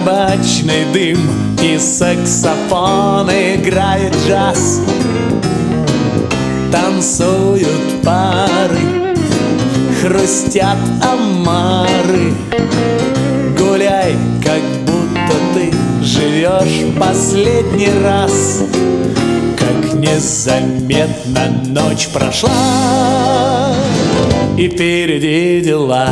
табачный дым и саксофон играет джаз. Танцуют пары, хрустят омары. Гуляй, как будто ты живешь последний раз. Как незаметно ночь прошла, и впереди дела.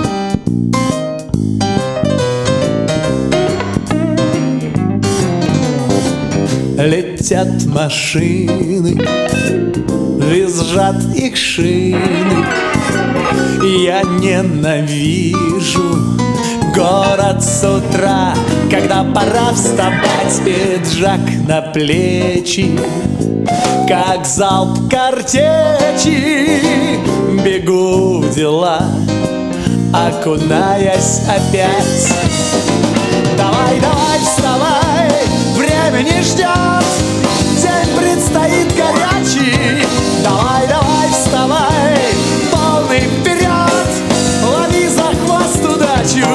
Летят машины, визжат их шины. Я ненавижу город с утра, когда пора вставать, пиджак на плечи, как залп картечи. Бегу в дела, окунаясь опять. Давай, давай, вставай, время не ждет, день предстоит горячий. Давай, давай, вставай, полный вперед, лови за хвост удачу.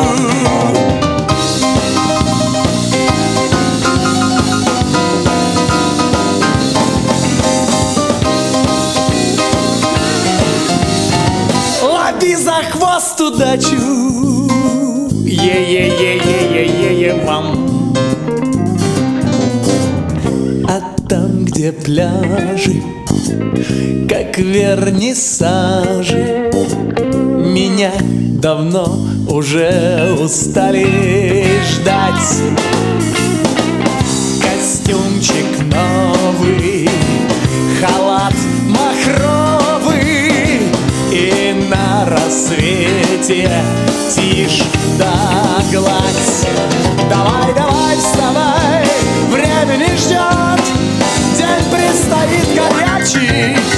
Лови за хвост удачу. Е-е-е-е-е-е-вам. А там, где пляжи, как вернисажи, меня давно уже устали ждать. Костюмчик новый, халат махровый, и на рассвете тишь да гладь. Давай, давай, вставай, время не ждет, день предстоит горячий.